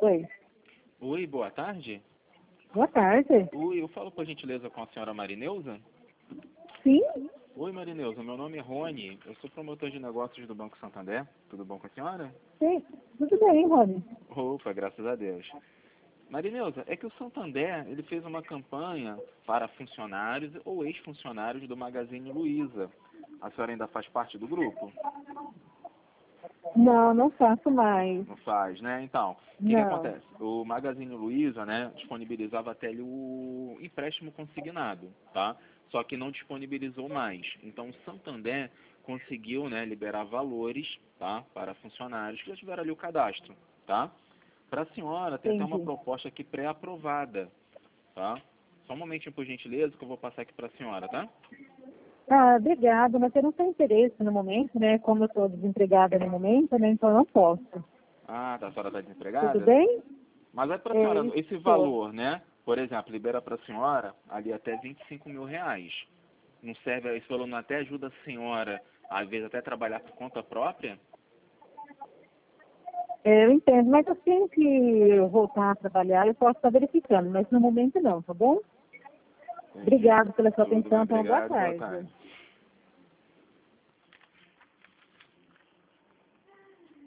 Oi. Oi, boa tarde. Boa tarde. Oi, eu falo por gentileza com a senhora Marineuza? Sim? Oi, Marineuza, meu nome é Rony, eu sou promotor de negócios do Banco Santander. Tudo bom com a senhora? Sim. Tudo bem, Rony? Opa, graças a Deus. Marineuza, é que o Santander, ele fez uma campanha para funcionários ou ex-funcionários do Magazine Luiza. A senhora ainda faz parte do grupo? Não, não faço mais. Não faz, né? Então, o que Não. acontece? O Magazine Luiza, né, disponibilizava até ali o empréstimo consignado, tá? Só que não disponibilizou mais. Então, o Santander conseguiu, né, liberar valores, tá, para funcionários que já tiveram ali o cadastro, tá? Para a senhora, tem até uma Entendi. proposta aqui pré-aprovada, tá? Só um momentinho, por gentileza, que eu vou passar aqui para a senhora, tá? Ah, obrigada, mas eu não tenho interesse no momento, né? Como eu estou desempregada no momento, né? Então eu não posso. Ah, tá, a senhora está Tudo desempregada? bem? Mas é para a É senhora, isso. esse valor, né? Por exemplo, libera para a senhora ali até 25 mil reais. Não serve, esse valor não até ajuda a senhora, às vezes, até trabalhar por conta própria? Eu entendo, mas assim que eu voltar a trabalhar, eu posso estar verificando, mas no momento não, tá bom? Entendi. Obrigado pela sua Tudo bem, atenção, então boa obrigado, boa tarde. tarde.